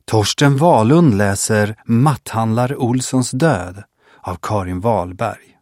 Torsten Wahlund läser Matthandlar Olssons död av Karin Wahlberg.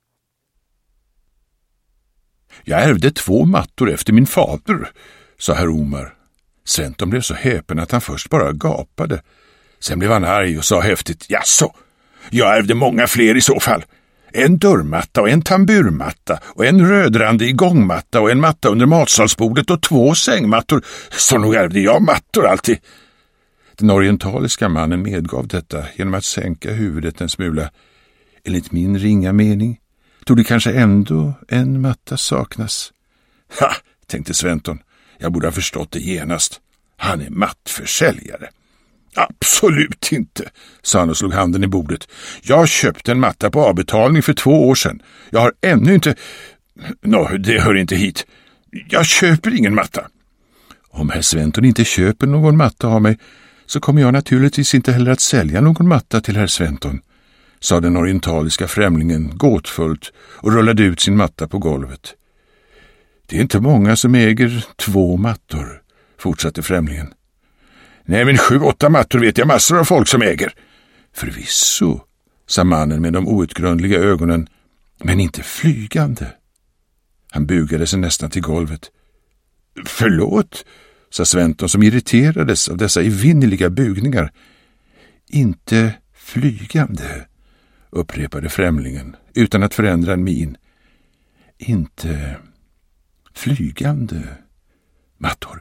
Jag ärvde 2 mattor efter min fader, sa herr Omar. Sventon blev så häpen att han först bara gapade. Sen blev han arg och sa häftigt: Jaså, jag ärvde många fler i så fall. En dörrmatta och en tamburmatta och en rödrandig gångmatta och en matta under matsalsbordet och 2 sängmattor. Så nog ärvde jag mattor alltid. Den orientaliska mannen medgav detta genom att sänka huvudet en smula. Enligt min ringa mening tog det kanske ändå en matta saknas. Ha, tänkte Sventon. Jag borde ha förstått det genast. Han är mattförsäljare. Absolut inte, sa han och slog handen i bordet. Jag köpte en matta på avbetalning för 2 år sedan. Jag har ännu inte... det hör inte hit. Jag köper ingen matta. Om herr Sventon inte köper någon matta av mig så kommer jag naturligtvis inte heller att sälja någon matta till herr Sventon, sa den orientaliska främlingen gåtfullt och rullade ut sin matta på golvet. Det är inte många som äger 2 mattor, fortsatte främlingen. Nej, men 7-8 mattor vet jag massor av folk som äger. Förvisso, sa mannen med de outgrundliga ögonen, men inte flygande. Han bugade sig nästan till golvet. Förlåt, sa Sventon som irriterades av dessa evinnerliga bugningar. Inte flygande, upprepade främlingen utan att förändra en min. Inte flygande mattor.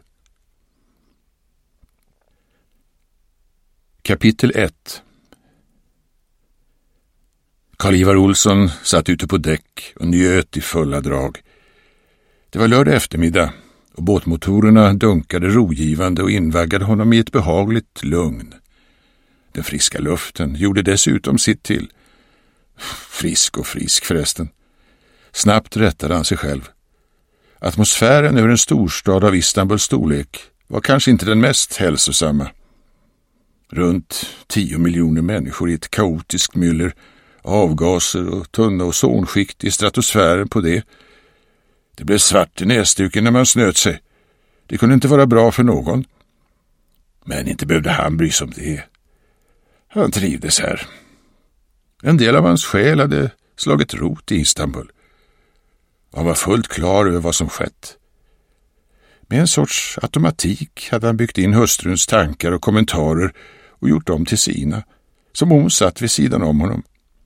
Kapitel 1. Karl-Ivar Olsson satt ute på däck och njöt i fulla drag. Det var lördag eftermiddag och båtmotorerna dunkade rogivande och invaggade honom i ett behagligt lugn. Den friska luften gjorde dessutom sitt till. Frisk och frisk förresten. Snabbt rättade han sig själv. Atmosfären över en storstad av Istanbuls storlek var kanske inte den mest hälsosamma. Runt 10 miljoner människor i ett kaotiskt myller, avgaser och tunna ozonskikt i stratosfären på det. Det blev svart i näsduken när man snöt sig. Det kunde inte vara bra för någon. Men inte behövde han bry sig om det. Han trivdes här. En del av hans själ hade slagit rot i Istanbul. Han var fullt klar över vad som skett. Med en sorts automatik hade han byggt in hustruns tankar och kommentarer och gjort dem till sina, som hon satt vid sidan om honom.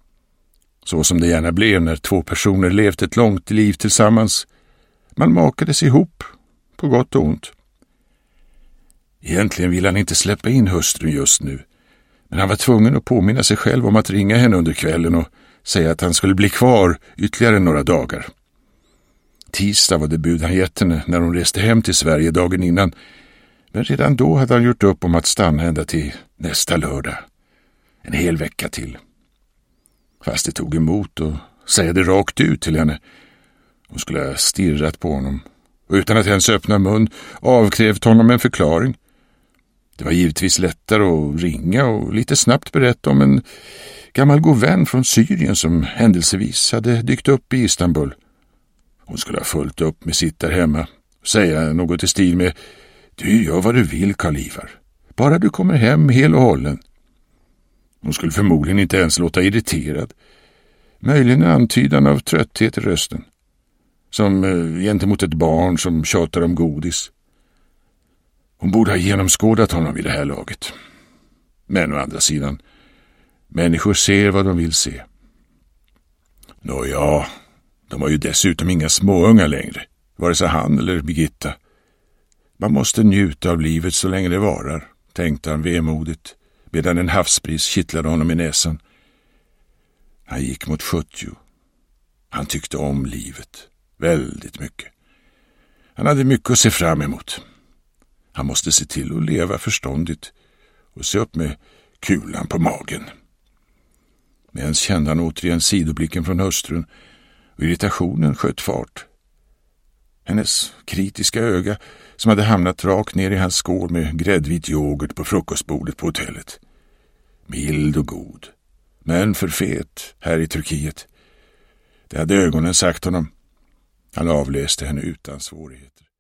Så som det gärna blev när 2 personer levt ett långt liv tillsammans. Man makades ihop, på gott och ont. Egentligen ville han inte släppa in hustrun just nu, men han var tvungen att påminna sig själv om att ringa henne under kvällen och säga att han skulle bli kvar ytterligare några dagar. Tisdag var det bud han gett henne när hon reste hem till Sverige dagen innan, men redan då hade han gjort upp om att stanna ända till nästa lördag. En hel vecka till. Fast det tog emot och säga det rakt ut till henne. Hon skulle ha stirrat på honom och utan att ens öppna mun avkrävt honom en förklaring. Det var givetvis lättare att ringa och lite snabbt berätta om en gammal god vän från Syrien som händelsevis hade dykt upp i Istanbul. Hon skulle ha fullt upp med sitt där hemma och säga något i stil med: Du gör vad du vill, Karl-Ivar. Bara du kommer hem hel och hållen. Hon skulle förmodligen inte ens låta irriterad. Möjligen antydan av trötthet i rösten. Som gentemot ett barn som tjatar om godis. Hon borde ha genomskådat honom vid det här laget. Men å andra sidan, människor ser vad de vill se. Nåja, de har ju dessutom inga småungar längre, vare sig han eller Birgitta. Man måste njuta av livet så länge det varar, tänkte han vemodigt, medan en havsbris kittlade honom i näsan. Han gick mot 70. Han tyckte om livet, väldigt mycket. Han hade mycket att se fram emot. Han måste se till att leva förståndigt och se upp med kulan på magen. Men kände han återigen sidoblicken från hustrun och irritationen sköt fart. Hennes kritiska öga som hade hamnat rakt ner i hans skål med gräddvit yoghurt på frukostbordet på hotellet. Mild och god, men för fet här i Turkiet. Det hade ögonen sagt honom. Han avläste henne utan svårigheter.